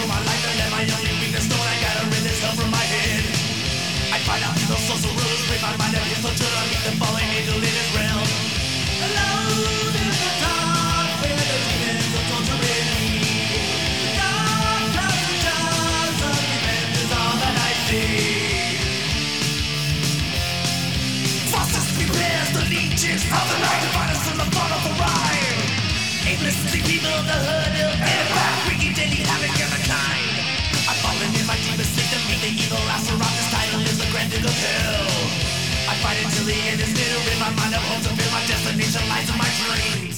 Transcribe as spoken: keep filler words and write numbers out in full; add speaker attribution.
Speaker 1: for my life and let my only weakness known. I gotta rid this hell from my head. I find out through those social rules, break my mind and pistol to meet the falling angel in his realm. Alone in the dark, where the demons are torturing me. The dark clouds and jars of revenge is all that I see. Faucets prepares the leeches of the night to find us from the front of the ride. Aimlessly people of the hood, ill and back, wreaking daily havoc of a kind. I've fallen in my deepest sleep to meet the evil Azeroth. This title is the granted of hell. I fight until the end is near. In my mind I hope to feel my destination lies in my dream.